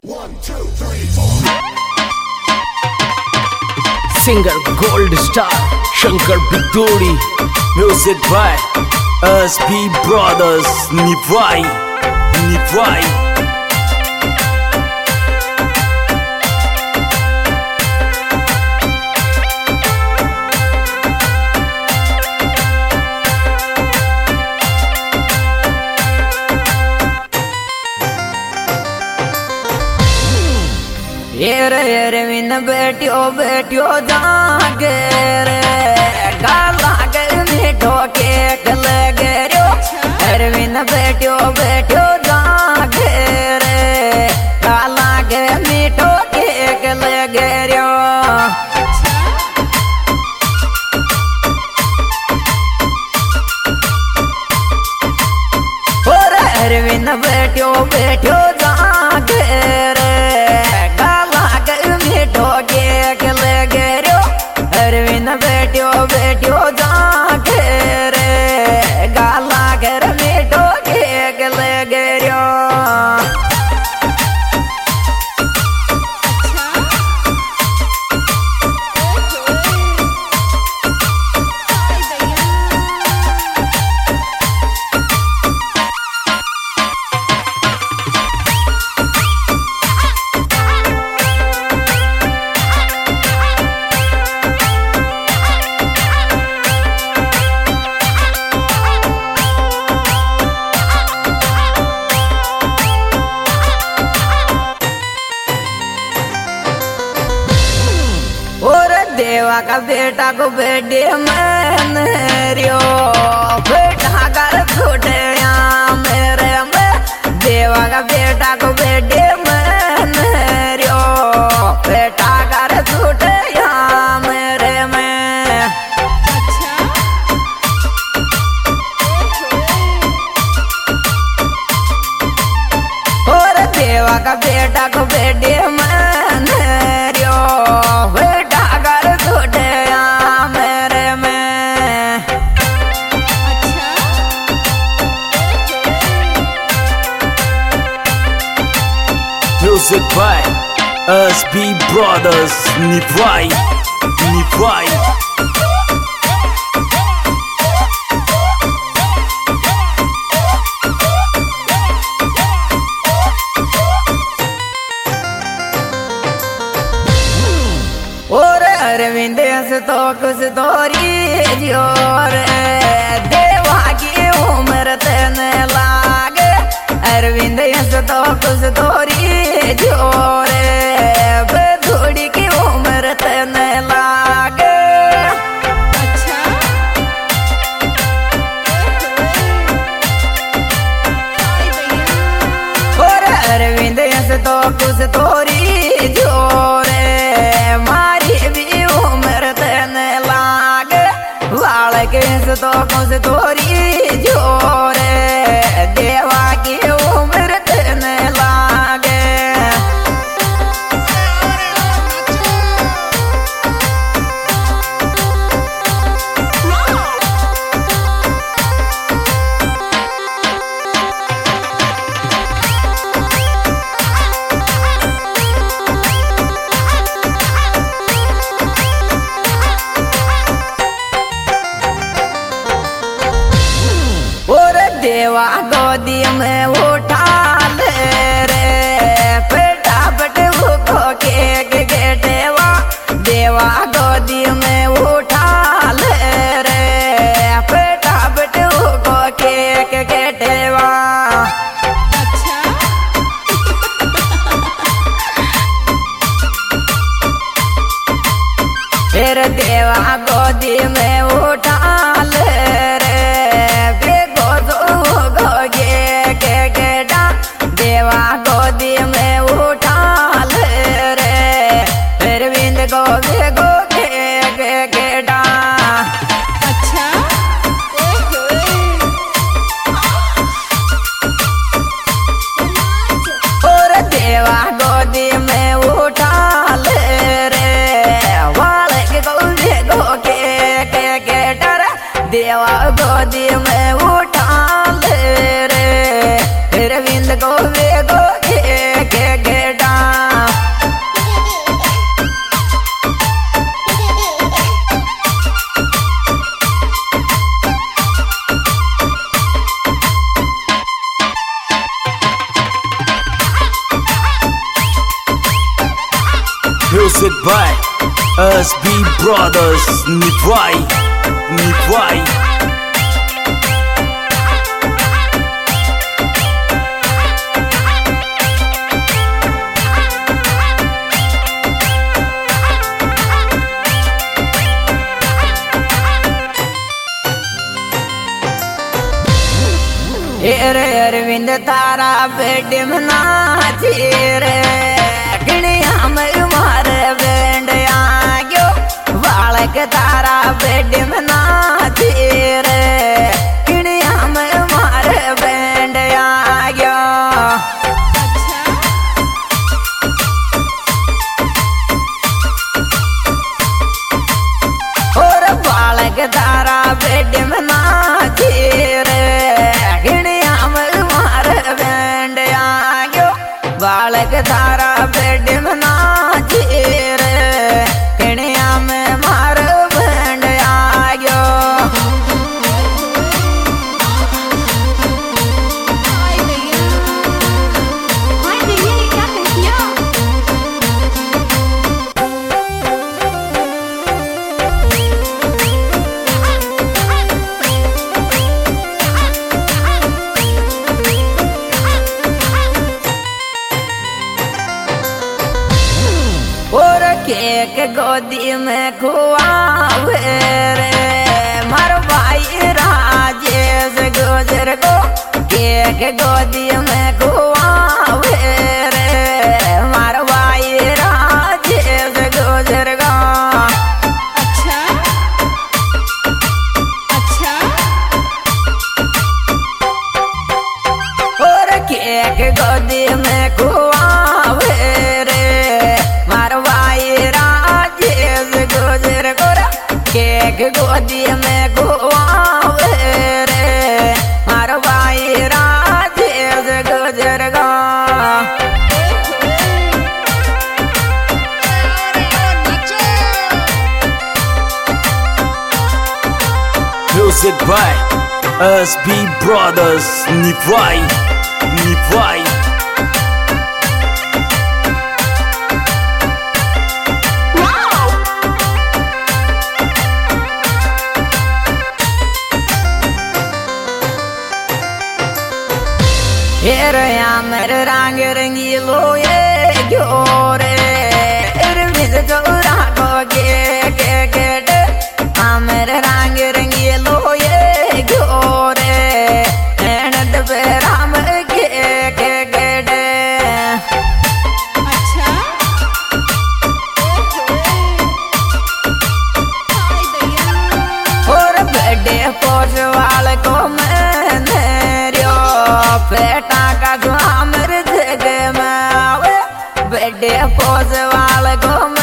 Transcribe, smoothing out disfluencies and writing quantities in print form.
1, 2, 3, 4. Singer Gold Star Shankar Biduri. Music by SB Brothers. Nivai येरे विन बेटियो जागे रे गाला के मीठो के गले गेरो अरविन बेटियो जागे रे गाला के मीठो के गले गेरो और अरविन बेटियो जागे रे अरविन बेटियो जागे रे गाला घर मीठो के गले गेरो देवा का बेटा को बेटे मैंने रियो बेटा कर छोटे मेरे में देवा का बेटा को बेटे मैंने रियो बेटा कर छोटे मेरे में और देवा का बेटा को बेटे मैंने रियो Music by SB Brothers. Nivai और अरविंद से तो कुछ तोरी जोर देवा की उम्र तेने लागे अरविंद से तो कुछ तोरी जोर बधुड़ी की उम्र तेने लागे और अरविंद से तो कुछ तोरी जोर तो कुछ तोरी जोरे देवा की उम्र तेने लागे देवा गोदी में उठा ले रे बेटा बटे भूखो के देवा देवा गोदी में उठा ले रे बेटा बटे भूखो के देवा फिर देवा गोदी में उठा ले रे देवा गोदी में उठा ले रे अरविंद गो गेडा अच्छा और देवा गोदी में उठा ले रे वाले गो गेडा देवा गोदी में उठा ले रे अरविंद गो गेडा Music by SB Brothers Nivai Nivai रे अरविंद तारा बेटी नाची रे किणिया में मारे बैंड आ गयो बालक तारा बेटी नाची रे किणिया में मारे बैंड आ गयो और बालक तारा बेटी नाची रे बालक तारा बेड में नाची रे किणिया में मार बैंड आ गयो और केक गोदी में खुआवे रे मारो भाई राजेश गुजर को केक गोदी में खुआवे रे मारो भाई राजेश गुजर को अच्छा अच्छा और केक गोदी में खुआवे रे केक गोदी में खुआवे रे मारो भाई राजेश गुजर गा Music by SB Brothers Nivai Nivai हेरया मेरे रंग रंगीलो ये ग्योरे अरविंद चौरा को गेट मेरे रंग रंगीलो ये ग्योरे नद पे राम गेट अच्छा और बड़े पोष वाले को मैंने बेटा का जो हमर जग में आवे बड़े पोस वाले को